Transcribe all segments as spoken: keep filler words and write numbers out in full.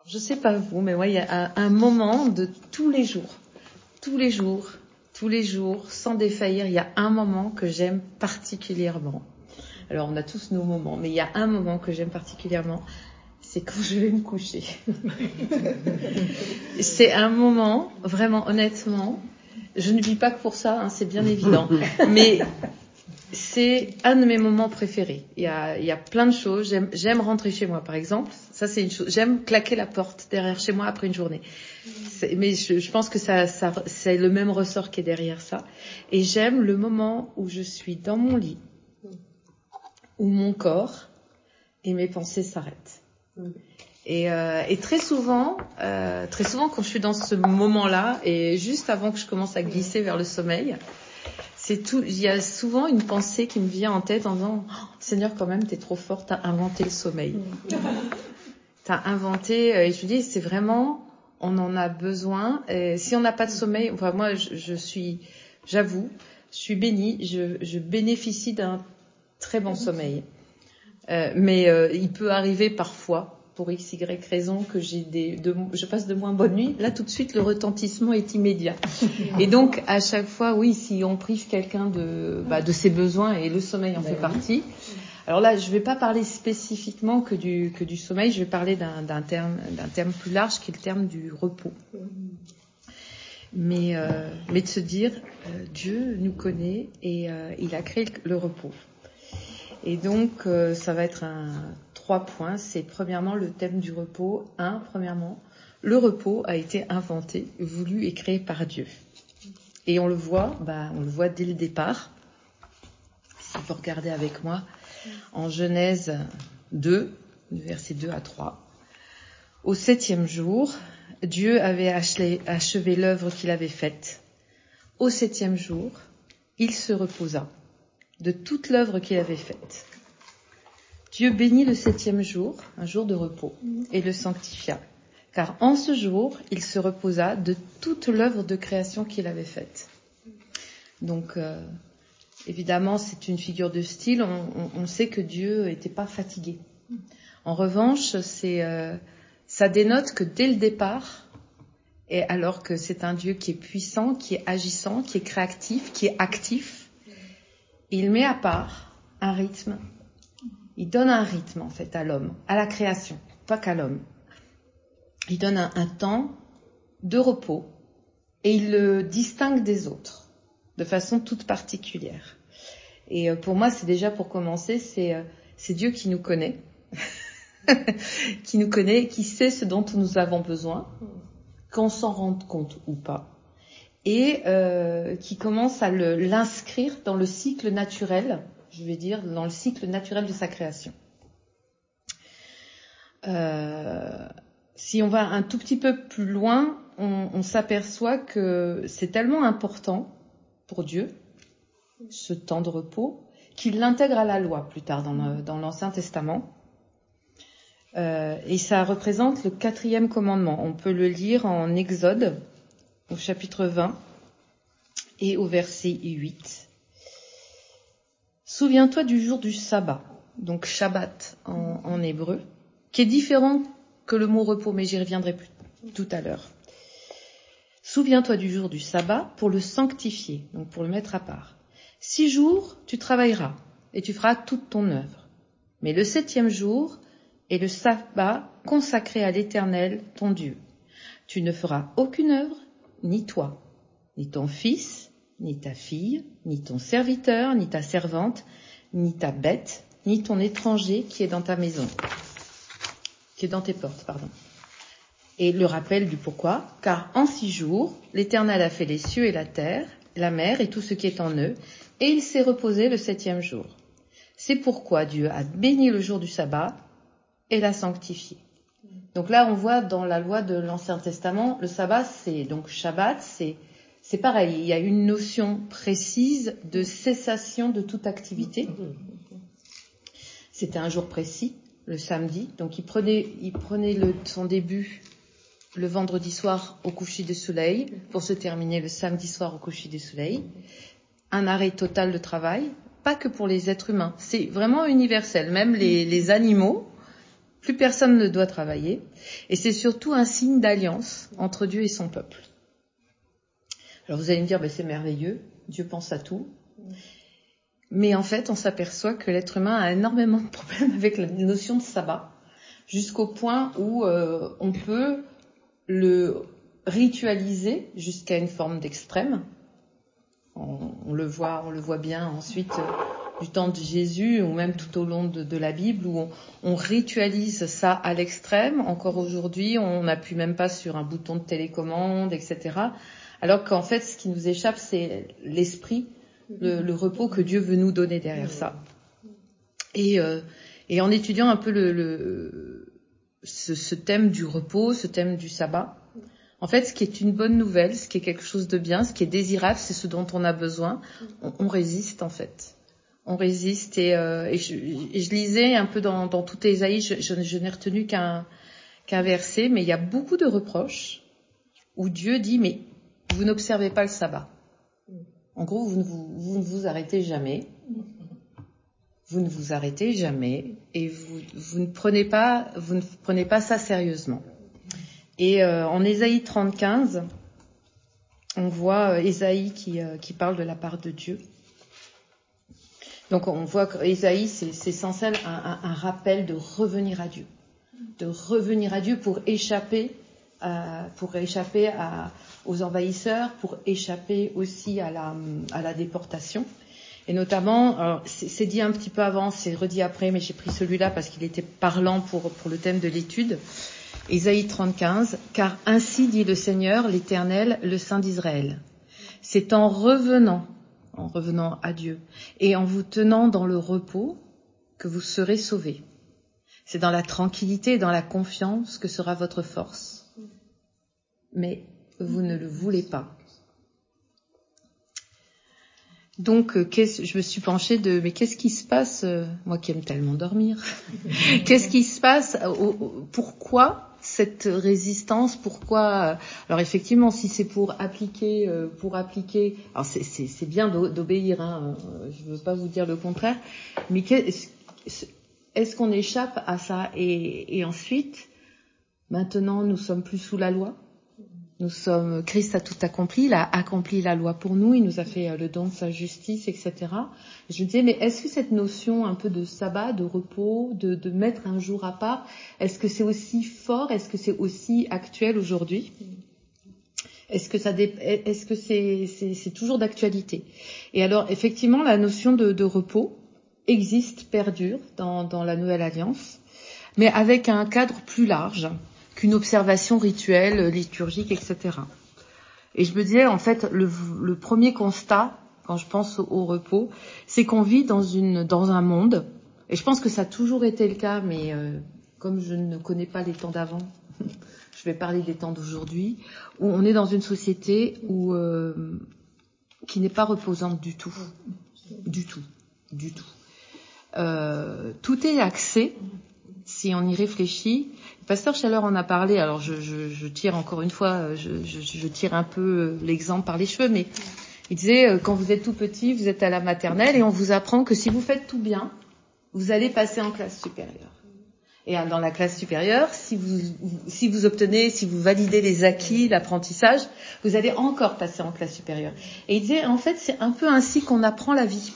Je sais pas vous, mais moi, il y a un, un moment de tous les jours, tous les jours, tous les jours, sans défaillir, il y a un moment que j'aime particulièrement. Alors, on a tous nos moments, mais il y a un moment que j'aime particulièrement, c'est quand je vais me coucher. C'est un moment, vraiment, honnêtement, je ne vis pas que pour ça, hein, c'est bien évident, mais c'est un de mes moments préférés. Il y a, il y a plein de choses. J'aime, j'aime rentrer chez moi, par exemple. Ça, c'est une chose. J'aime claquer la porte derrière chez moi après une journée. C'est, mais je, je pense que ça, ça, c'est le même ressort qui est derrière ça. Et j'aime le moment où je suis dans mon lit, où mon corps et mes pensées s'arrêtent. Et, euh, et très souvent, euh, très souvent, quand je suis dans ce moment-là, et juste avant que je commence à glisser vers le sommeil, c'est tout. Il y a souvent une pensée qui me vient en tête en disant oh, « Seigneur, quand même, t'es trop fort, t'as inventé le sommeil. T'as inventé. » Et je dis, c'est vraiment, on en a besoin. Et si on n'a pas de sommeil, enfin moi, je, je suis, j'avoue, je suis bénie. Je, je bénéficie d'un très bon sommeil. Euh, mais euh, il peut arriver parfois, pour x, y raison, que j'ai des, de, je passe de moins bonnes nuits. Là, tout de suite, le retentissement est immédiat. Et donc, à chaque fois, oui, si on prive quelqu'un de, bah, de ses besoins, et le sommeil en fait partie. Alors là, je ne vais pas parler spécifiquement que du, que du sommeil, je vais parler d'un, d'un terme, d'un terme plus large, qui est le terme du repos. Mais, euh, mais de se dire, euh, Dieu nous connaît et euh, il a créé le repos. Et donc, euh, ça va être un trois points. C'est premièrement le thème du repos. Un, premièrement, le repos a été inventé, voulu et créé par Dieu. Et on le voit, bah, on le voit dès le départ. Si vous regardez avec moi, en Genèse deux, versets deux à trois. Au septième jour, Dieu avait achevé l'œuvre qu'il avait faite. Au septième jour, il se reposa de toute l'œuvre qu'il avait faite. Dieu bénit le septième jour, un jour de repos, et le sanctifia. Car en ce jour, il se reposa de toute l'œuvre de création qu'il avait faite. Donc, euh, évidemment, c'est une figure de style. On, on, on sait que Dieu n'était pas fatigué. En revanche, c'est, euh, ça dénote que dès le départ, et alors que c'est un Dieu qui est puissant, qui est agissant, qui est créatif, qui est actif, il met à part un rythme. Il donne un rythme, en fait, à l'homme, à la création, pas qu'à l'homme. Il donne un, un temps de repos et il le distingue des autres de façon toute particulière. Et pour moi, c'est déjà pour commencer, c'est, c'est Dieu qui nous connaît, qui nous connaît, qui sait ce dont nous avons besoin, qu'on s'en rende compte ou pas, et euh, qui commence à le, l'inscrire dans le cycle naturel, je vais dire, dans le cycle naturel de sa création. Euh, si on va un tout petit peu plus loin, on, on s'aperçoit que c'est tellement important pour Dieu, ce temps de repos, qu'il l'intègre à la loi plus tard dans, le, dans l'Ancien Testament. Euh, et ça représente le quatrième commandement. On peut le lire en Exode, au chapitre vingt et au verset huit. Souviens-toi du jour du sabbat, donc Shabbat en, en hébreu, qui est différent que le mot repos, mais j'y reviendrai plus tout à l'heure. Souviens-toi du jour du sabbat pour le sanctifier, donc pour le mettre à part. Six jours, tu travailleras et tu feras toute ton œuvre. Mais le septième jour est le sabbat consacré à l'Éternel, ton Dieu. Tu ne feras aucune œuvre, ni toi, ni ton fils, ni ta fille, ni ton serviteur, ni ta servante, ni ta bête, ni ton étranger qui est dans ta maison, qui est dans tes portes, pardon. Et le rappel du pourquoi, car en six jours, l'Éternel a fait les cieux et la terre, la mer et tout ce qui est en eux, et il s'est reposé le septième jour. C'est pourquoi Dieu a béni le jour du sabbat et l'a sanctifié. Donc là, on voit dans la loi de l'Ancien Testament, le sabbat, c'est donc Shabbat, c'est c'est pareil. Il y a une notion précise de cessation de toute activité. C'était un jour précis, le samedi. Donc il prenait, il prenait le, son début le vendredi soir au coucher du soleil pour se terminer le samedi soir au coucher du soleil. Un arrêt total de travail, pas que pour les êtres humains. C'est vraiment universel. Même les, les animaux Plus personne ne doit travailler. Et c'est surtout un signe d'alliance entre Dieu et son peuple. Alors vous allez me dire, ben c'est merveilleux, Dieu pense à tout. Mais en fait, on s'aperçoit que l'être humain a énormément de problèmes avec la notion de sabbat, jusqu'au point où euh, on peut le ritualiser jusqu'à une forme d'extrême. On, on le voit, on le voit bien ensuite euh, du temps de Jésus ou même tout au long de, de la Bible où on, on ritualise ça à l'extrême. Encore aujourd'hui, on n'appuie même pas sur un bouton de télécommande, et cetera. Alors qu'en fait, ce qui nous échappe, c'est l'esprit, le, le repos que Dieu veut nous donner derrière ça. Et, euh, et en étudiant un peu le, le, ce, ce thème du repos, ce thème du sabbat, en fait, ce qui est une bonne nouvelle, ce qui est quelque chose de bien, ce qui est désirable, c'est ce dont on a besoin. On, on résiste, en fait. On résiste. Et, euh, et, je, et je lisais un peu dans, dans tout Ésaïe, je, je, je n'ai retenu qu'un, qu'un verset, mais il y a beaucoup de reproches où Dieu dit, mais vous n'observez pas le sabbat. En gros, vous ne vous, vous, ne vous arrêtez jamais. Vous ne vous arrêtez jamais. Et vous, vous ne prenez pas, vous ne prenez pas ça sérieusement. Et euh, en Ésaïe trente, quinze, on voit euh, Ésaïe qui, euh, qui parle de la part de Dieu. Donc on voit que Ésaïe, c'est, c'est sans cesse un, un, un rappel de revenir à Dieu. De revenir à Dieu pour échapper, à, pour échapper à, aux envahisseurs, pour échapper aussi à la, à la déportation. Et notamment, alors c'est, c'est dit un petit peu avant, c'est redit après, mais j'ai pris celui-là parce qu'il était parlant pour, pour le thème de l'étude. Ésaïe trente, quinze, car ainsi dit le Seigneur, l'Éternel, le Saint d'Israël. C'est en revenant, en revenant à Dieu, et en vous tenant dans le repos que vous serez sauvés. C'est dans la tranquillité et dans la confiance que sera votre force. Mais vous ne le voulez pas. Donc, euh, je me suis penchée de, mais qu'est-ce qui se passe, euh, moi qui aime tellement dormir, qu'est-ce qui se passe, euh, euh, pourquoi cette résistance, pourquoi, euh, alors effectivement, si c'est pour appliquer, euh, pour appliquer, alors c'est, c'est, c'est bien d'obéir, hein, euh, je veux pas vous dire le contraire, mais est-ce, est-ce qu'on échappe à ça et, et ensuite, maintenant, nous sommes plus sous la loi? Nous sommes, Christ a tout accompli, il a accompli la loi pour nous, il nous a fait le don de sa justice, et cetera. Je me disais, mais est-ce que cette notion un peu de sabbat, de repos, de, de mettre un jour à part, est-ce que c'est aussi fort, est-ce que c'est aussi actuel aujourd'hui? Est-ce que ça, dé... est-ce que c'est, c'est, c'est toujours d'actualité? Et alors, effectivement, la notion de, de repos existe, perdure dans, dans la Nouvelle Alliance, mais avec un cadre plus large qu'une observation rituelle, liturgique, et cetera. Et je me disais, en fait, le, le premier constat, quand je pense au, au repos, c'est qu'on vit dans une, dans un monde, et je pense que ça a toujours été le cas, mais euh, comme je ne connais pas les temps d'avant, je vais parler des temps d'aujourd'hui, où on est dans une société où, euh, qui n'est pas reposante du tout. Du tout. Du tout. Euh, tout est axé, si on y réfléchit. Le pasteur Chaleur en a parlé, alors je, je, je tire encore une fois, je, je, je tire un peu l'exemple par les cheveux, mais il disait, quand vous êtes tout petit, vous êtes à la maternelle et on vous apprend que si vous faites tout bien, vous allez passer en classe supérieure. Et dans la classe supérieure, si vous, si vous obtenez, si vous validez les acquis, l'apprentissage, vous allez encore passer en classe supérieure. Et il disait, en fait, c'est un peu ainsi qu'on apprend la vie.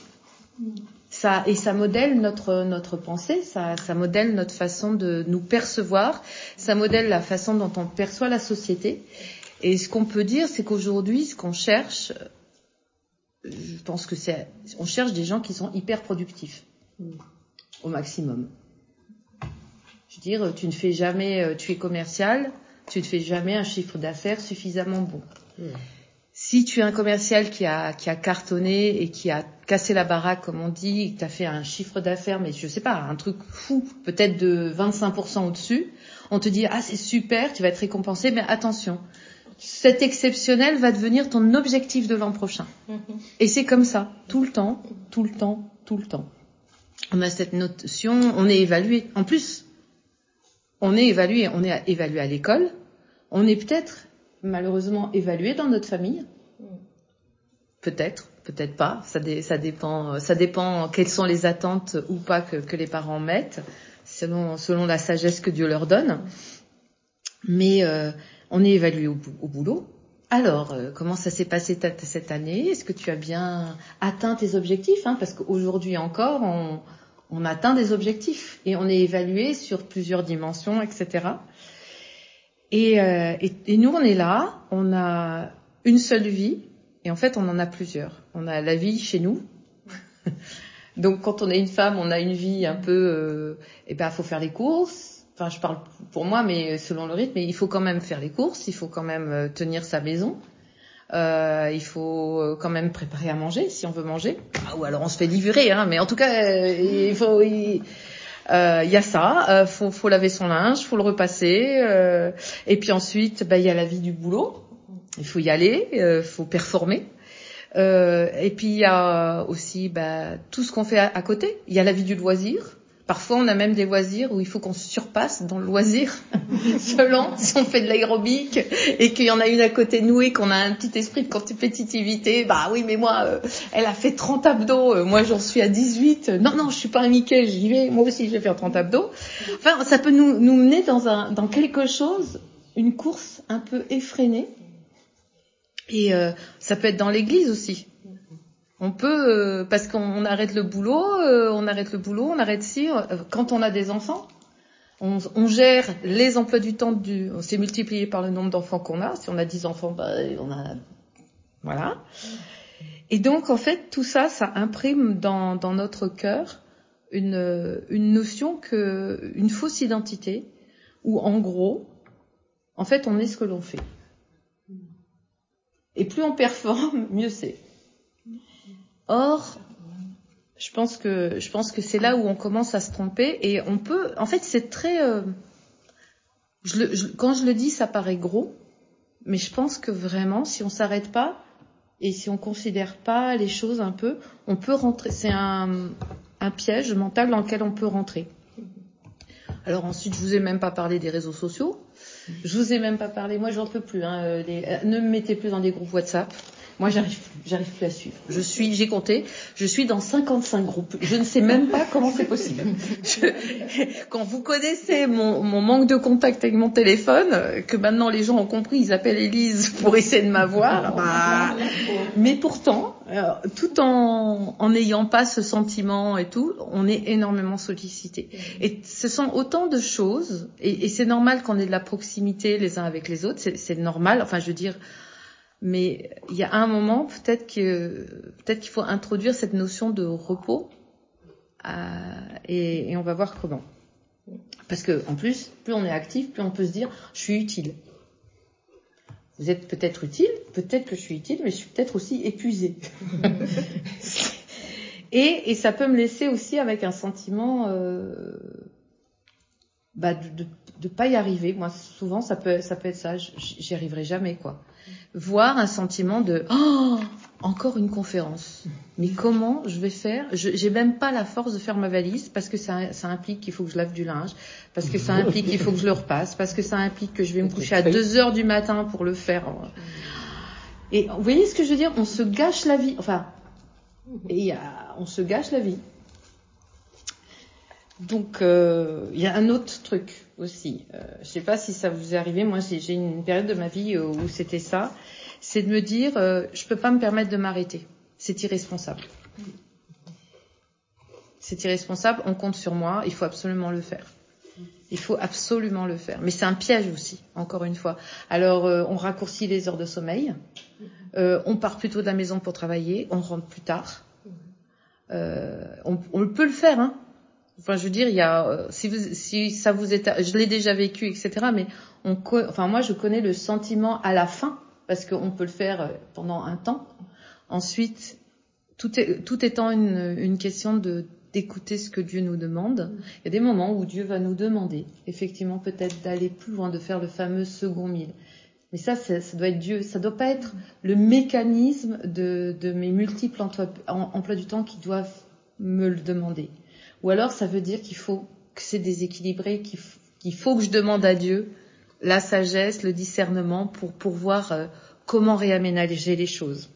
Ça, et ça modèle notre, notre pensée, ça, ça modèle notre façon de nous percevoir, ça modèle la façon dont on perçoit la société. Et ce qu'on peut dire, c'est qu'aujourd'hui, ce qu'on cherche, je pense que c'est, on cherche des gens qui sont hyper productifs, au maximum. Je veux dire, tu ne fais jamais, tu es commercial, tu ne fais jamais un chiffre d'affaires suffisamment bon. Mmh. Si tu es un commercial qui a, qui a cartonné et qui a cassé la baraque, comme on dit, et que tu as fait un chiffre d'affaires, mais je sais pas, un truc fou, peut-être de vingt-cinq pour cent au-dessus, on te dit, ah, c'est super, tu vas être récompensé, mais attention, cet exceptionnel va devenir ton objectif de l'an prochain. Mmh. Et c'est comme ça, tout le temps, tout le temps, tout le temps. On a cette notion, on est évalué. En plus, on est évalué, on est évalué à l'école, on est peut-être malheureusement évalué dans notre famille. Peut-être, peut-être pas. Ça, dé, ça dépend. Ça dépend quelles sont les attentes ou pas que, que les parents mettent. selon, selon la sagesse que Dieu leur donne. Mais euh, on est évalué au, au boulot. Alors, euh, comment ça s'est passé ta, cette année? Est-ce que tu as bien atteint tes objectifs, hein? Parce qu'aujourd'hui encore, on, on atteint des objectifs et on est évalué sur plusieurs dimensions, et cetera. Et, euh, et, et nous, on est là, on a une seule vie et en fait, on en a plusieurs. On a la vie chez nous. Donc, quand on est une femme, on a une vie un peu... Euh, eh ben, faut faire les courses. Enfin, je parle pour moi, mais selon le rythme, mais il faut quand même faire les courses, il faut quand même tenir sa maison, euh, il faut quand même préparer à manger si on veut manger. Ah, ou alors on se fait livrer, hein. Mais en tout cas, euh, il faut, il, euh, il y a ça. Euh, faut, faut laver son linge, faut le repasser. Euh, et puis ensuite, bah, il y a la vie du boulot. Il faut y aller, euh, faut performer. Euh, et puis il y a aussi, bah, tout ce qu'on fait à, à côté. Il y a la vie du loisir. Parfois, on a même des loisirs où il faut qu'on se surpasse dans le loisir, selon si on fait de l'aérobic et qu'il y en a une à côté de nous et qu'on a un petit esprit de compétitivité. Bah oui, mais moi, euh, elle a fait trente abdos, euh, moi j'en suis à dix-huit. Non, non, je suis pas un Mickey, j'y vais. Moi aussi, je vais faire trente abdos. Enfin, ça peut nous, nous mener dans un, dans quelque chose, une course un peu effrénée. Et euh, ça peut être dans l'église aussi. On peut, euh, parce qu'on arrête le boulot, euh, on arrête le boulot, on arrête si, euh, quand on a des enfants, on, on gère les emplois du temps, du, on s'est multiplié par le nombre d'enfants qu'on a. Si on a dix enfants, bah, on a, voilà. Et donc, en fait, tout ça, ça imprime dans, dans notre cœur une, une notion que, une fausse identité, où en gros, en fait, on est ce que l'on fait. Et plus on performe, mieux c'est. Or, je pense que je pense que c'est là où on commence à se tromper et on peut. En fait, c'est très. Euh, je le, je, quand je le dis, ça paraît gros, mais je pense que vraiment, si on s'arrête pas et si on considère pas les choses un peu, on peut rentrer. C'est un, un piège mental dans lequel on peut rentrer. Alors ensuite, je vous ai même pas parlé des réseaux sociaux. Je vous ai même pas parlé. Moi, j'en peux plus. Hein, les, ne me mettez plus dans des groupes WhatsApp. Moi, j'arrive plus, j'arrive plus à suivre. Je suis, j'ai compté, je suis dans cinquante-cinq groupes. Je ne sais même pas comment c'est possible. Je, quand vous connaissez mon, mon manque de contact avec mon téléphone, que maintenant les gens ont compris, ils appellent Élise pour essayer de m'avoir. Bah, mais pourtant, euh, tout en en n'ayant pas ce sentiment et tout, on est énormément sollicité. Et ce sont autant de choses, et, et c'est normal qu'on ait de la proximité les uns avec les autres. C'est, c'est normal. Enfin, je veux dire. Mais il y a un moment, peut-être que peut-être qu'il faut introduire cette notion de repos, euh, et, et on va voir comment. Parce que en plus, plus on est actif, plus on peut se dire, je suis utile. Vous êtes peut-être utile, peut-être que je suis utile, mais je suis peut-être aussi épuisée. et, et ça peut me laisser aussi avec un sentiment euh, bah, de, de de pas y arriver. Moi, souvent, ça peut ça peut être ça. J'y arriverai jamais, quoi. Voire un sentiment de oh, encore une conférence. Mais comment je vais faire? Je, j'ai même pas la force de faire ma valise parce que ça, ça implique qu'il faut que je lave du linge, parce que ça implique qu'il faut que je le repasse, parce que ça implique que je vais me coucher à deux heures du matin pour le faire. Et vous voyez ce que je veux dire? On se gâche la vie. Enfin, et euh, on se gâche la vie. Donc, euh, il y a un autre truc aussi. Euh, je sais pas si ça vous est arrivé. Moi, j'ai, j'ai une période de ma vie où c'était ça. C'est de me dire, euh, je peux pas me permettre de m'arrêter. C'est irresponsable. C'est irresponsable. On compte sur moi. Il faut absolument le faire. Il faut absolument le faire. Mais c'est un piège aussi, encore une fois. Alors, euh, on raccourcit les heures de sommeil. Euh, on part plus tôt de la maison pour travailler. On rentre plus tard. Euh, on, on peut le faire, hein. Enfin, je veux dire, il y a, euh, si vous, si ça vous est, je l'ai déjà vécu, et cetera. Mais on, enfin, moi, je connais le sentiment à la fin, parce qu'on peut le faire pendant un temps. Ensuite, tout est, tout étant une, une question de d'écouter ce que Dieu nous demande. Il y a des moments où Dieu va nous demander, effectivement, peut-être d'aller plus loin, de faire le fameux second mille. Mais ça, ça, ça doit être Dieu. Ça doit pas être le mécanisme de, de mes multiples emplois, emplois du temps qui doivent me le demander. Ou alors, ça veut dire qu'il faut que c'est déséquilibré, qu'il, f- qu'il faut que je demande à Dieu la sagesse, le discernement pour, pour voir euh, comment réaménager les choses.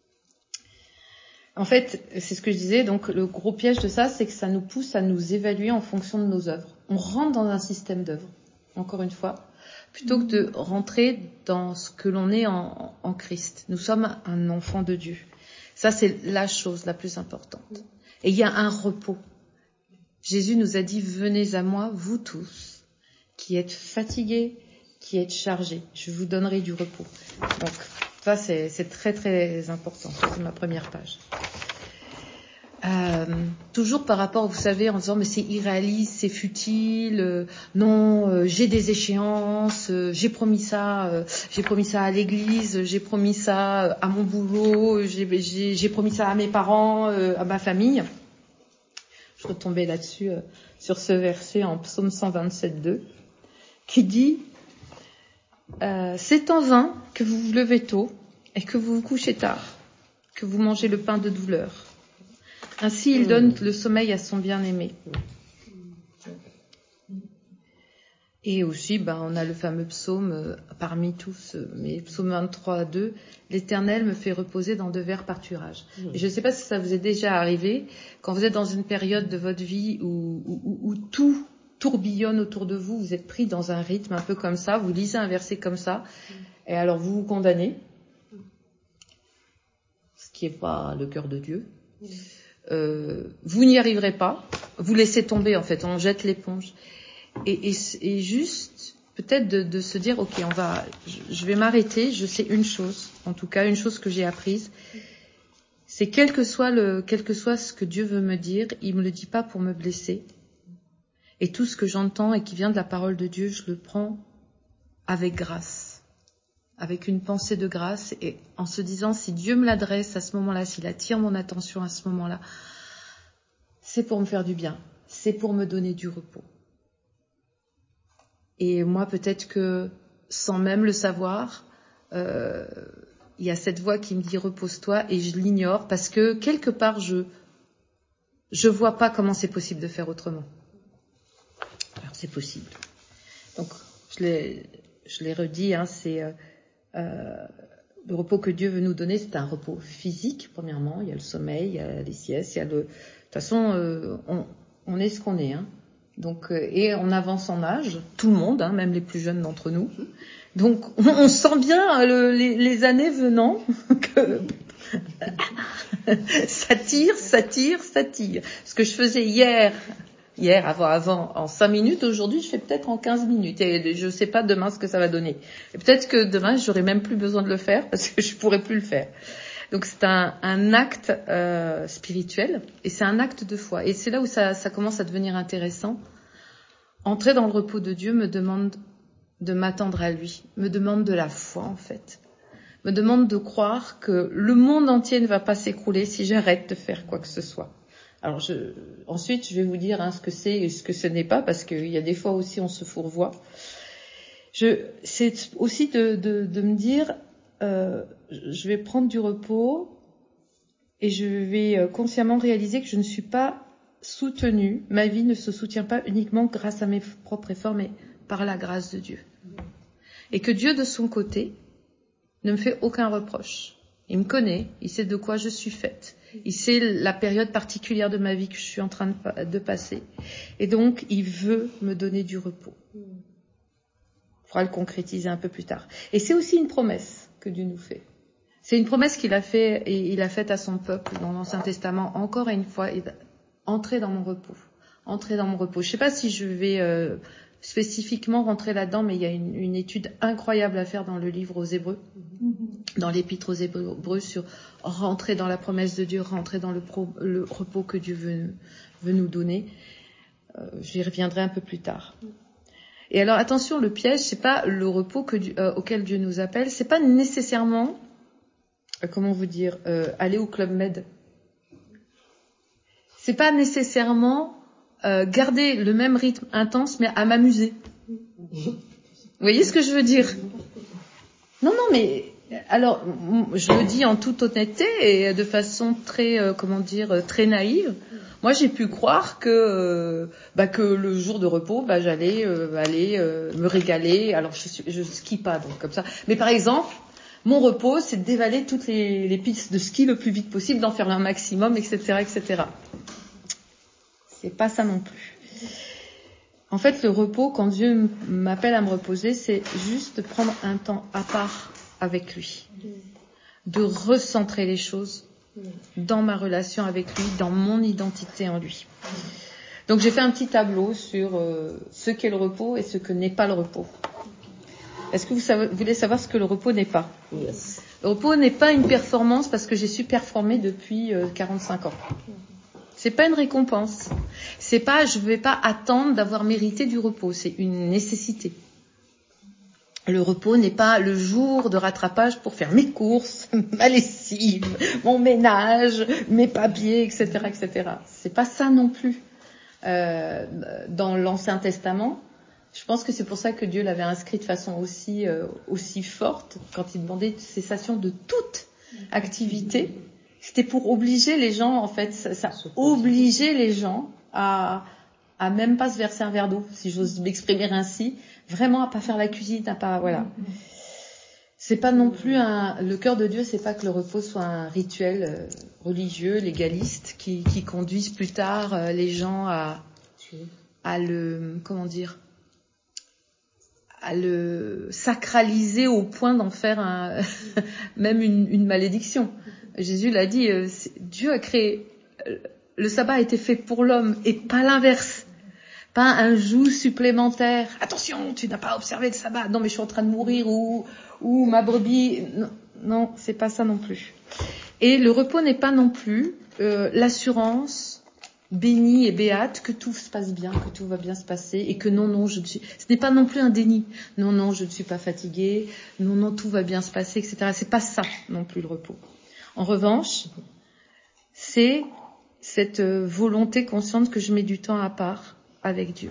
En fait, c'est ce que je disais, donc le gros piège de ça, c'est que ça nous pousse à nous évaluer en fonction de nos œuvres. on rentre dans un système d'œuvre, encore une fois, plutôt que de rentrer dans ce que l'on est en, en Christ. Nous sommes un enfant de Dieu. Ça, c'est la chose la plus importante. Et il y a un repos. Jésus nous a dit, venez à moi, vous tous, qui êtes fatigués, qui êtes chargés. Je vous donnerai du repos. Donc, ça, c'est, c'est très, très important. C'est ma première page. Euh, toujours par rapport, vous savez, en disant mais c'est irréaliste, c'est futile, euh, non, euh, j'ai des échéances, euh, j'ai promis ça, euh, j'ai promis ça à l'église, j'ai promis ça à mon boulot, j'ai, j'ai, j'ai promis ça à mes parents, euh, à ma famille. Je retombais là-dessus euh, sur ce verset en Psaume cent vingt-sept deux qui dit euh, c'est en vain que vous vous levez tôt et que vous vous couchez tard, que vous mangez le pain de douleur. Ainsi, il donne le sommeil à son bien-aimé. Et aussi, ben, on a le fameux psaume, euh, parmi tous, euh, mais psaume vingt-trois deux, l'Éternel me fait reposer dans de verts pâturages. Et je ne sais pas si ça vous est déjà arrivé, quand vous êtes dans une période de votre vie où, où, où, où tout tourbillonne autour de vous, vous êtes pris dans un rythme un peu comme ça, vous lisez un verset comme ça, et alors vous vous condamnez, ce qui n'est pas le cœur de Dieu. Euh, vous n'y arriverez pas, vous laissez tomber en fait, on jette l'éponge. Et, et, et juste peut-être de, de se dire ok, on va, je, je vais m'arrêter. Je sais une chose, en tout cas une chose que j'ai apprise, c'est quel que soit le, quel que soit ce que Dieu veut me dire, il me le dit pas pour me blesser. Et tout ce que j'entends et qui vient de la parole de Dieu, je le prends avec grâce, avec une pensée de grâce, et en se disant si Dieu me l'adresse à ce moment-là, s'il attire mon attention à ce moment-là, c'est pour me faire du bien, c'est pour me donner du repos. Et moi, peut-être que sans même le savoir, euh, il y a cette voix qui me dit repose-toi, et je l'ignore parce que quelque part je je vois pas comment c'est possible de faire autrement. Alors c'est possible. Donc je l'ai je l'ai redit, hein, c'est euh, euh, le repos que Dieu veut nous donner, c'est un repos physique premièrement. Il y a le sommeil, il y a les siestes, il y a le. De toute façon, euh, on on est ce qu'on est, hein. Donc, euh, et on avance en âge, tout le monde, hein, même les plus jeunes d'entre nous. Donc, on, on sent bien le, les, les années venant que ça tire, ça tire, ça tire. Ce que je faisais hier, hier avant, avant, en cinq minutes, aujourd'hui, je fais peut-être en quinze minutes. Et je sais pas demain ce que ça va donner. Et peut-être que demain, j'aurai même plus besoin de le faire parce que je pourrai plus le faire. Donc c'est un, un acte euh, spirituel et c'est un acte de foi. Et c'est là où ça, ça commence à devenir intéressant. Entrer dans le repos de Dieu me demande de m'attendre à lui, me demande de la foi en fait, me demande de croire que le monde entier ne va pas s'écrouler si j'arrête de faire quoi que ce soit. Alors je, ensuite je vais vous dire hein, ce que c'est et ce que ce n'est pas parce qu'il y a des fois aussi on se fourvoie. Je, c'est aussi de, de, de me dire euh, je vais prendre du repos et je vais consciemment réaliser que je ne suis pas soutenue, ma vie ne se soutient pas uniquement grâce à mes propres efforts, mais par la grâce de Dieu. Et que Dieu, de son côté, ne me fait aucun reproche. Il me connaît, il sait de quoi je suis faite. Il sait la période particulière de ma vie que je suis en train de, de passer. Et donc, il veut me donner du repos. Il faudra le concrétiser un peu plus tard. Et c'est aussi une promesse que Dieu nous fait. C'est une promesse qu'il a fait et il a faite à son peuple dans l'Ancien Testament. Encore une fois, entrer dans mon repos. Entrer dans mon repos. Je ne sais pas si je vais euh, spécifiquement rentrer là-dedans, mais il y a une, une étude incroyable à faire dans le livre aux Hébreux, mm-hmm. dans l'épître aux Hébreux, sur rentrer dans la promesse de Dieu, rentrer dans le, pro, le repos que Dieu veut, veut nous donner. Euh, j'y reviendrai un peu plus tard. Et alors attention, le piège, c'est pas le repos que, euh, auquel Dieu nous appelle, c'est pas nécessairement, euh, comment vous dire, euh, aller au Club Med. C'est pas nécessairement euh, garder le même rythme intense, mais à m'amuser. Vous voyez ce que je veux dire ? Non, non, mais alors, je le dis en toute honnêteté et de façon très, euh, comment dire, très naïve. Moi, j'ai pu croire que, euh, bah, que le jour de repos, bah, j'allais euh, aller euh, me régaler. Alors, je, je skie pas, donc comme ça. Mais par exemple, mon repos, c'est de dévaler toutes les, les pistes de ski le plus vite possible, d'en faire un maximum, et cetera, et cetera. C'est pas ça non plus. En fait, le repos, quand Dieu m'appelle à me reposer, c'est juste de prendre un temps à part avec lui. De recentrer les choses dans ma relation avec lui, dans mon identité en lui. Donc j'ai fait un petit tableau sur euh, ce qu'est le repos et ce que n'est pas le repos. Est-ce que vous, savez, vous voulez savoir ce que le repos n'est pas ? Yes. Le repos n'est pas une performance parce que j'ai su performer depuis euh, quarante-cinq ans. C'est pas une récompense. C'est pas, je vais pas attendre d'avoir mérité du repos. C'est une nécessité. Le repos n'est pas le jour de rattrapage pour faire mes courses, ma lessive, mon ménage, mes papiers, et cetera, et cetera. C'est pas ça non plus. Euh, dans l'Ancien Testament, je pense que c'est pour ça que Dieu l'avait inscrit de façon aussi euh, aussi forte quand il demandait une cessation de toute activité. C'était pour obliger les gens, en fait, ça, ça obligeait les gens à à même pas se verser un verre d'eau, si j'ose m'exprimer ainsi, vraiment à pas faire la cuisine, à pas voilà. C'est pas non plus un le cœur de Dieu, c'est pas que le repos soit un rituel euh, religieux, légaliste qui qui conduise plus tard euh, les gens à à le comment dire à le sacraliser au point d'en faire un même une, une malédiction. Jésus l'a dit, euh, Dieu a créé le sabbat a été fait pour l'homme et pas l'inverse. Pas un joug supplémentaire. Attention, tu n'as pas observé le sabbat. Non, mais je suis en train de mourir ou ou ma brebis. Non, non, c'est pas ça non plus. Et le repos n'est pas non plus euh, l'assurance bénie et béate que tout se passe bien, que tout va bien se passer et que non, non, je ne suis. Ce n'est pas non plus un déni. Non, non, je ne suis pas fatiguée. Non, non, tout va bien se passer, et cetera. C'est pas ça non plus le repos. En revanche, c'est cette volonté consciente que je mets du temps à part avec Dieu.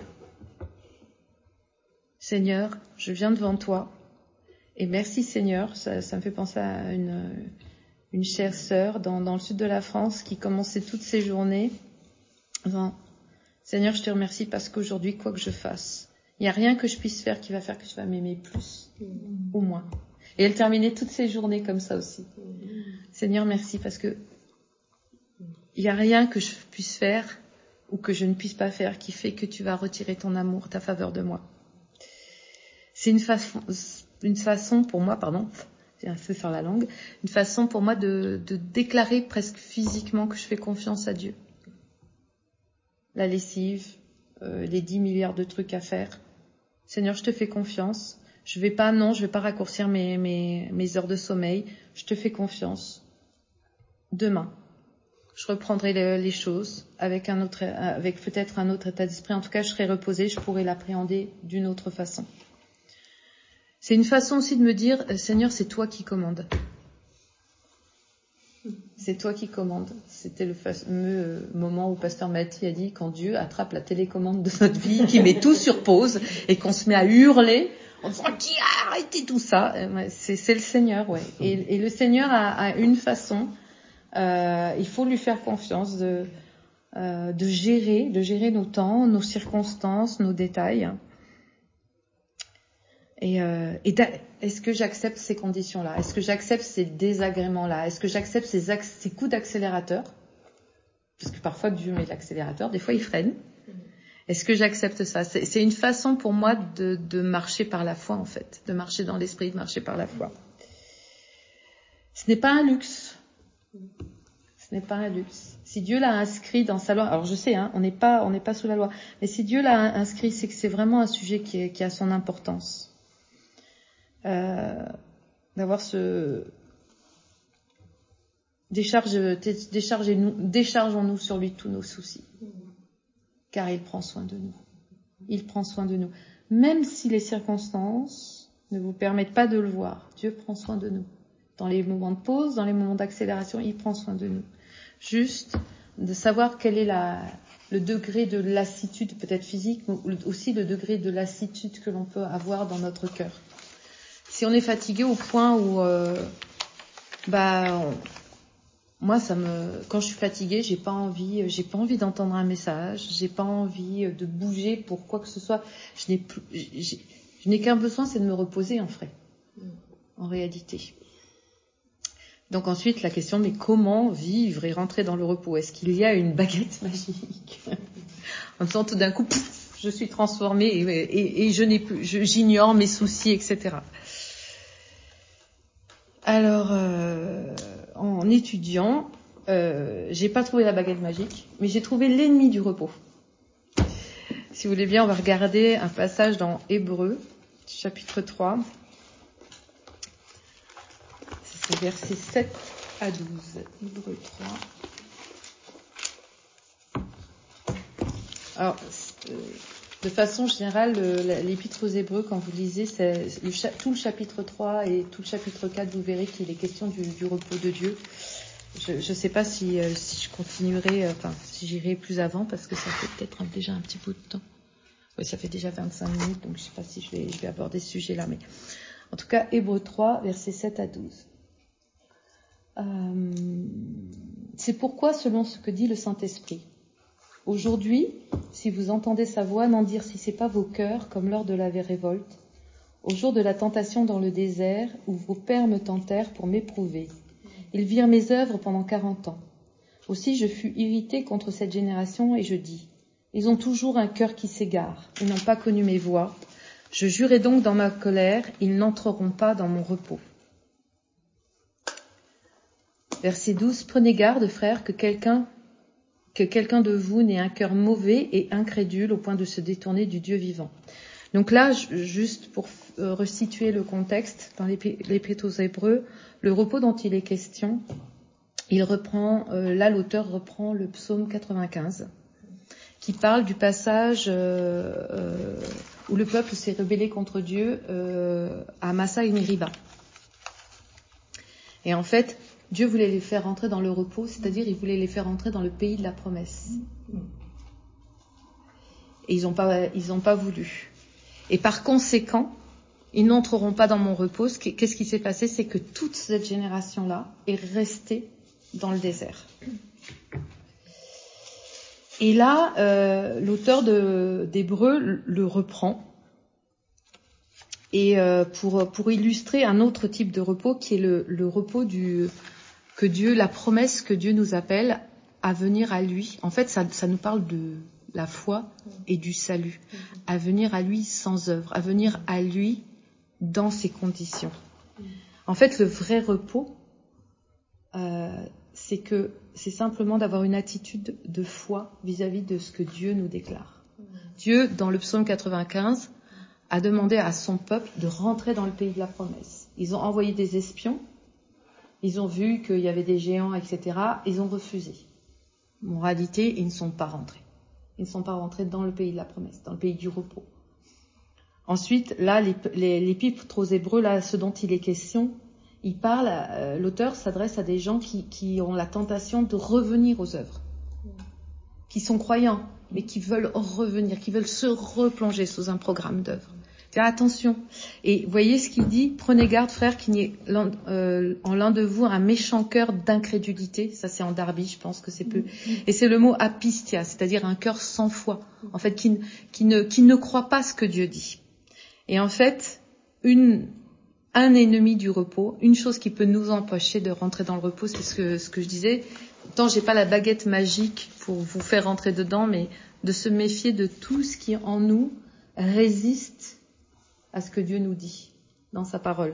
Seigneur, je viens devant toi et merci Seigneur, ça, ça me fait penser à une, une chère sœur dans, dans le sud de la France qui commençait toutes ses journées en disant Seigneur, je te remercie parce qu'aujourd'hui, quoi que je fasse, il n'y a rien que je puisse faire qui va faire que tu vas m'aimer plus ou moins. Et elle terminait toutes ses journées comme ça aussi. Seigneur, merci parce que il n'y a rien que je puisse faire ou que je ne puisse pas faire qui fait que tu vas retirer ton amour, ta faveur de moi. C'est une façon, une façon pour moi, pardon, j'ai un feu sur la langue, une façon pour moi de, de déclarer presque physiquement que je fais confiance à Dieu. La lessive, euh, les dix milliards de trucs à faire. Seigneur, je te fais confiance. Je vais pas, non, je vais pas raccourcir mes, mes, mes heures de sommeil. Je te fais confiance. Demain, je reprendrai les, les choses avec un autre, avec peut-être un autre état d'esprit. En tout cas, je serai reposée, je pourrai l'appréhender d'une autre façon. C'est une façon aussi de me dire, Seigneur, c'est toi qui commandes. C'est toi qui commandes. C'était le fameux moment où Pasteur Mathie a dit quand Dieu attrape la télécommande de notre vie, qui met tout sur pause et qu'on se met à hurler en disant qui a arrêté tout ça. C'est, c'est le Seigneur, ouais. Et, et le Seigneur a, a une façon. Euh, il faut lui faire confiance de, euh, de gérer, de gérer nos temps, nos circonstances, nos détails. Et, euh, et est-ce que j'accepte ces conditions-là ? Est-ce que j'accepte ces désagréments-là ? Est-ce que j'accepte ces, ac- ces coups d'accélérateur ? Parce que parfois Dieu met l'accélérateur, des fois il freine. Est-ce que j'accepte ça ? c'est, c'est une façon pour moi de, de marcher par la foi en fait, de marcher dans l'esprit, de marcher par la foi. Ce n'est pas un luxe. Ce n'est pas un luxe. Si Dieu l'a inscrit dans sa loi, alors je sais, hein, on n'est pas, on n'est pas sous la loi, mais si Dieu l'a inscrit, c'est que c'est vraiment un sujet qui, est, qui a son importance. Euh, d'avoir ce décharge, déchargez-nous, déchargeons-nous sur lui tous nos soucis, car il prend soin de nous. Il prend soin de nous, même si les circonstances ne vous permettent pas de le voir. Dieu prend soin de nous. Dans les moments de pause, dans les moments d'accélération, il prend soin de nous. Juste de savoir quel est la, le degré de lassitude, peut-être physique, mais aussi le degré de lassitude que l'on peut avoir dans notre cœur. Si on est fatigué au point où, euh, bah, on, moi, ça me, quand je suis fatiguée, j'ai pas envie, j'ai pas envie d'entendre un message, j'ai pas envie de bouger pour quoi que ce soit. Je n'ai plus, j'ai, je n'ai qu'un besoin, c'est de me reposer, en vrai, en réalité. Donc ensuite, la question, mais comment vivre et rentrer dans le repos ? Est-ce qu'il y a une baguette magique ? En disant tout d'un coup, pouf, je suis transformée et, et, et je n'ai plus, je, j'ignore mes soucis, et cetera. Alors, euh, en étudiant, euh, j'ai pas trouvé la baguette magique, mais j'ai trouvé l'ennemi du repos. Si vous voulez bien, on va regarder un passage dans Hébreux, chapitre trois. C'est versets sept à douze. Hébreux trois. Alors, de façon générale, l'épître aux Hébreux, quand vous lisez, c'est le, tout le chapitre trois et tout le chapitre quatre, vous verrez qu'il est question du, du repos de Dieu. Je ne sais pas si, si je continuerai, enfin, si j'irai plus avant, parce que ça fait peut-être déjà un petit bout de temps. Oui, ça fait déjà vingt-cinq minutes, donc je ne sais pas si je vais, je vais aborder ce sujet-là. Mais en tout cas, Hébreux trois, versets sept à douze. Euh, c'est pourquoi, selon ce que dit le Saint-Esprit, aujourd'hui, si vous entendez sa voix, n'endurcissez pas vos cœurs comme lors de la révolte, au jour de la tentation dans le désert, où vos pères me tentèrent pour m'éprouver. Ils virent mes œuvres pendant quarante ans. Aussi je fus irrité contre cette génération et je dis, ils ont toujours un cœur qui s'égare, ils n'ont pas connu mes voies. Je jurai donc dans ma colère, ils n'entreront pas dans mon repos. Verset douze, prenez garde, frères, que quelqu'un que quelqu'un de vous n'ait un cœur mauvais et incrédule au point de se détourner du Dieu vivant. Donc là, juste pour resituer le contexte, dans l'Épître aux Hébreux, le repos dont il est question, il reprend, euh, là l'auteur reprend le psaume quatre-vingt-quinze, qui parle du passage euh, euh, où le peuple s'est rebellé contre Dieu euh, à Massa et Mériba. Et en fait, Dieu voulait les faire rentrer dans le repos, c'est-à-dire il voulait les faire rentrer dans le pays de la promesse. Et ils n'ont pas, ils n'ont pas voulu. Et par conséquent, ils n'entreront pas dans mon repos. Qu'est-ce qui s'est passé? C'est que toute cette génération-là est restée dans le désert. Et là, euh, l'auteur de, d'Hébreux le reprend. Et euh, pour, pour illustrer un autre type de repos qui est le, le repos du... que Dieu, la promesse que Dieu nous appelle à venir à lui. En fait, ça, ça nous parle de la foi et du salut. À venir à lui sans œuvre, à venir à lui dans ses conditions. En fait, le vrai repos, euh, c'est que c'est simplement d'avoir une attitude de foi vis-à-vis de ce que Dieu nous déclare. Dieu, dans le psaume quatre-vingt-quinze, a demandé à son peuple de rentrer dans le pays de la promesse. Ils ont envoyé des espions. Ils ont vu qu'il y avait des géants, et cetera. Ils ont refusé. En réalité, ils ne sont pas rentrés. Ils ne sont pas rentrés dans le pays de la promesse, dans le pays du repos. Ensuite, là, l'épître aux Hébreux, là, ce dont il est question, il parle, euh, l'auteur s'adresse à des gens qui, qui ont la tentation de revenir aux œuvres, qui sont croyants, mais qui veulent revenir, qui veulent se replonger sous un programme d'œuvres. Attention. Et voyez ce qu'il dit, prenez garde, frères, qu'il n'y ait euh, en l'un de vous un méchant cœur d'incrédulité. Ça, c'est en Darby, je pense que c'est peu. Et c'est le mot apistia, c'est-à-dire un cœur sans foi. En fait, qui, qui ne, qui ne croit pas ce que Dieu dit. Et en fait, une, un ennemi du repos, une chose qui peut nous empêcher de rentrer dans le repos, c'est ce que, ce que je disais. Tant j'ai pas la baguette magique pour vous faire rentrer dedans, mais de se méfier de tout ce qui en nous résiste à ce que Dieu nous dit dans sa parole.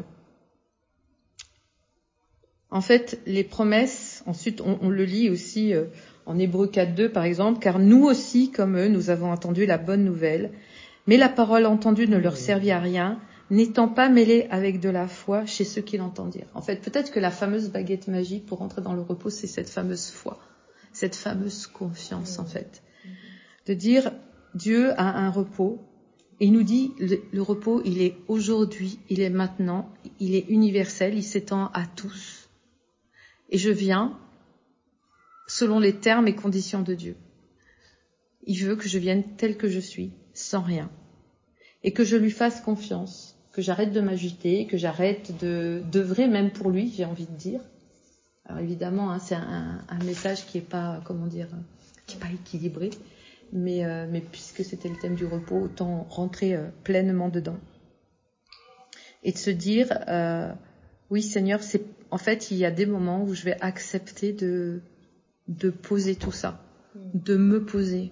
En fait, les promesses, ensuite on, on le lit aussi euh, en Hébreux quatre deux par exemple, car nous aussi, comme eux, nous avons entendu la bonne nouvelle, mais la parole entendue ne leur servit à rien, n'étant pas mêlée avec de la foi chez ceux qui l'entendirent. En fait, peut-être que la fameuse baguette magique pour entrer dans le repos, c'est cette fameuse foi, cette fameuse confiance en fait, de dire Dieu a un repos. Et il nous dit, le, le repos, il est aujourd'hui, il est maintenant, il est universel, il s'étend à tous. Et je viens selon les termes et conditions de Dieu. Il veut que je vienne tel que je suis, sans rien. Et que je lui fasse confiance, que j'arrête de m'agiter, que j'arrête de d'œuvrer même pour lui, j'ai envie de dire. Alors évidemment, hein, c'est un, un message qui est pas, comment dire, qui est pas équilibré. Mais, euh, mais puisque c'était le thème du repos, autant rentrer euh, pleinement dedans. Et de se dire, euh, oui Seigneur, c'est en fait il y a des moments où je vais accepter de, de poser tout ça, de me poser.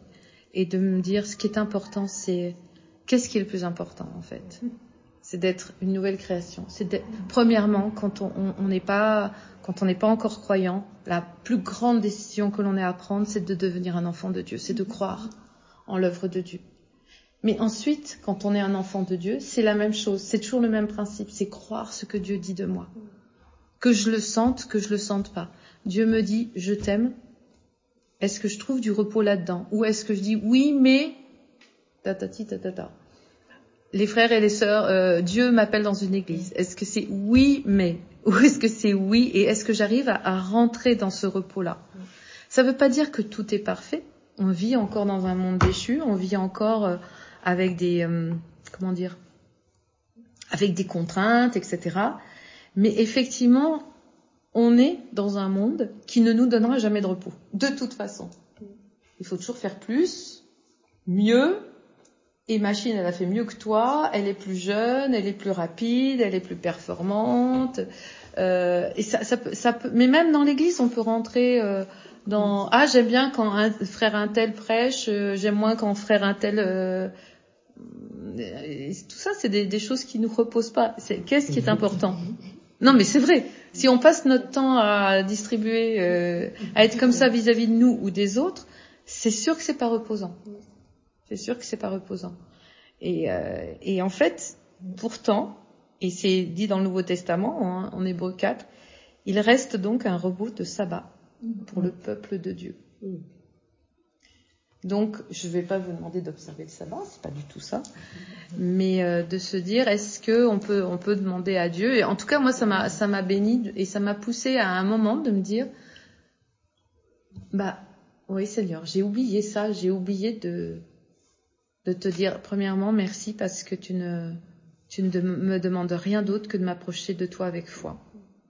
et de me dire ce qui est important, c'est qu'est-ce qui est le plus important en fait. C'est d'être une nouvelle création. C'est d'être, premièrement, quand on n'est pas, quand on n'est pas encore croyant, la plus grande décision que l'on ait à prendre, c'est de devenir un enfant de Dieu, c'est de croire en l'œuvre de Dieu. Mais ensuite, quand on est un enfant de Dieu, c'est la même chose, c'est toujours le même principe, c'est croire ce que Dieu dit de moi. Que je le sente, que je le sente pas. Dieu me dit, je t'aime. Est-ce que je trouve du repos là-dedans? Ou est-ce que je dis, oui, mais, tatati, tatata. Les frères et les sœurs, euh, Dieu m'appelle dans une église. Est-ce que c'est oui, mais? Ou est-ce que c'est oui, et est-ce que j'arrive à, à rentrer dans ce repos-là? Ça veut pas dire que tout est parfait. On vit encore dans un monde déchu, on vit encore euh, avec des, euh, comment dire, avec des contraintes, et cetera. Mais effectivement, on est dans un monde qui ne nous donnera jamais de repos. De toute façon. Il faut toujours faire plus, mieux. Et machine, elle a fait mieux que toi. Elle est plus jeune, elle est plus rapide, elle est plus performante. Euh, et ça, ça peut, ça peut. Mais même dans l'église, on peut rentrer euh, dans. Ah, j'aime bien quand un frère un tel prêche. Euh, j'aime moins quand frère un tel. Euh, tout ça, c'est des, des choses qui nous reposent pas. C'est, qu'est-ce qui est important? Non, mais c'est vrai. Si on passe notre temps à distribuer, euh, à être comme ça vis-à-vis de nous ou des autres, c'est sûr que c'est pas reposant. C'est sûr que c'est pas reposant. Et, euh, et en fait, pourtant, et c'est dit dans le Nouveau Testament, hein, en Hébreux quatre, il reste donc un repos de sabbat pour le peuple de Dieu. Donc, je ne vais pas vous demander d'observer le sabbat, c'est pas du tout ça, mais euh, de se dire, est-ce que on peut, on peut demander à Dieu? Et en tout cas, moi, ça m'a, ça m'a béni et ça m'a poussé à un moment de me dire, bah, oui, Seigneur, j'ai oublié ça, j'ai oublié de, de te dire, premièrement, merci parce que tu ne, tu ne de, me demandes rien d'autre que de m'approcher de toi avec foi.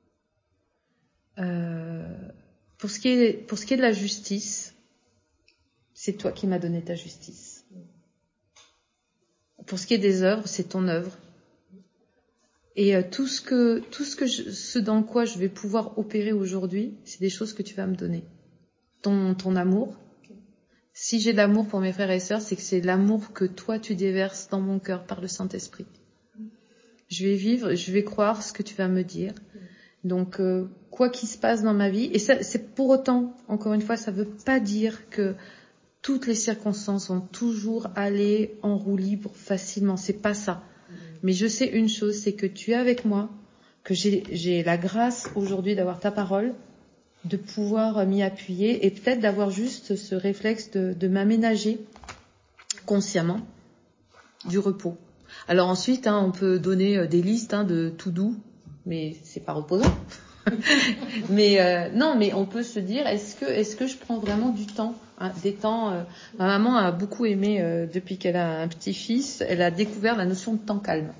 Euh, pour ce qui est, pour ce qui est de la justice, c'est toi qui m'as donné ta justice. Pour ce qui est des œuvres, c'est ton œuvre. Et euh, tout ce que, tout ce que je, ce dans quoi je vais pouvoir opérer aujourd'hui, c'est des choses que tu vas me donner. Ton, ton amour. Si j'ai de l'amour pour mes frères et sœurs, c'est que c'est l'amour que toi tu déverses dans mon cœur par le Saint-Esprit. Je vais vivre, je vais croire ce que tu vas me dire. Donc, euh, quoi qu'il se passe dans ma vie, et ça, c'est pour autant, encore une fois, ça veut pas dire que toutes les circonstances vont toujours aller en roue libre facilement. C'est pas ça. Mais je sais une chose, c'est que tu es avec moi, que j'ai, j'ai la grâce aujourd'hui d'avoir ta parole, de pouvoir m'y appuyer et peut-être d'avoir juste ce réflexe de, de m'aménager consciemment du repos. Alors ensuite, hein, on peut donner des listes hein, de tout doux, mais c'est pas reposant. mais euh, non, mais on peut se dire, est-ce que, est-ce que je prends vraiment du temps, hein, des temps. Euh, ma maman a beaucoup aimé euh, depuis qu'elle a un petit-fils, elle a découvert la notion de temps calme.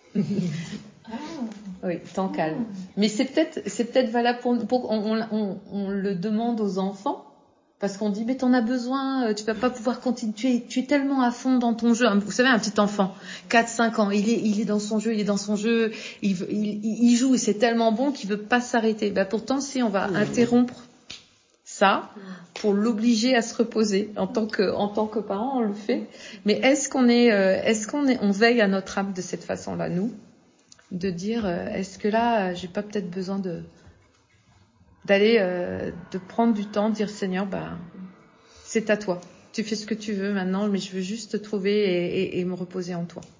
Oui, temps calme. Mais c'est peut-être, c'est peut-être valable pour, pour on, on, on le demande aux enfants. Parce qu'on dit, mais t'en as besoin, tu vas pas pouvoir continuer, tu es, tu es tellement à fond dans ton jeu. Vous savez, un petit enfant, quatre cinq ans, il est, il est dans son jeu, il est dans son jeu, il, il, il joue et c'est tellement bon qu'il veut pas s'arrêter. Ben pourtant, si on va interrompre ça pour l'obliger à se reposer, en tant que, en tant que parent, on le fait. Mais est-ce qu'on est, est-ce qu'on est, on veille à notre âme de cette façon-là, nous, de dire, est-ce que là, j'ai pas peut-être besoin de d'aller, euh, de prendre du temps, de dire Seigneur, bah, c'est à toi. Tu fais ce que tu veux maintenant, mais je veux juste te trouver et, et, et me reposer en toi.